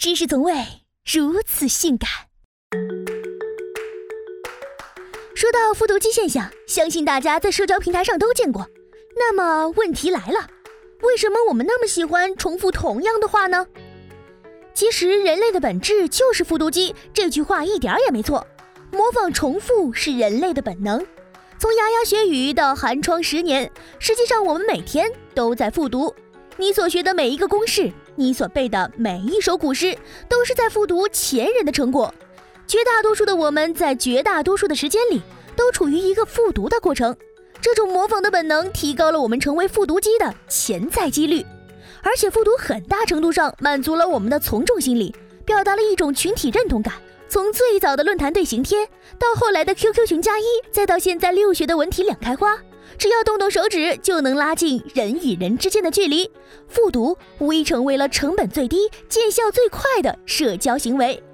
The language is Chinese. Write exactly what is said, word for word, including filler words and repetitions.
知识从未如此性感。说到复读机现象，相信大家在社交平台上都见过。那么问题来了，为什么我们那么喜欢重复同样的话呢？其实人类的本质就是复读机，这句话一点也没错。模仿重复是人类的本能。从牙牙学语到寒窗十年，实际上我们每天都在复读。你所学的每一个公式，你所背的每一首古诗，都是在复读前人的成果。绝大多数的我们在绝大多数的时间里都处于一个复读的过程，这种模仿的本能提高了我们成为复读机的潜在几率。而且复读很大程度上满足了我们的从众心理，表达了一种群体认同感。从最早的论坛队形贴，到后来的 Q Q 群加一，再到现在六学的文体两开花，只要动动手指就能拉近人与人之间的距离。复读无疑成为了成本最低、见效最快的社交行为。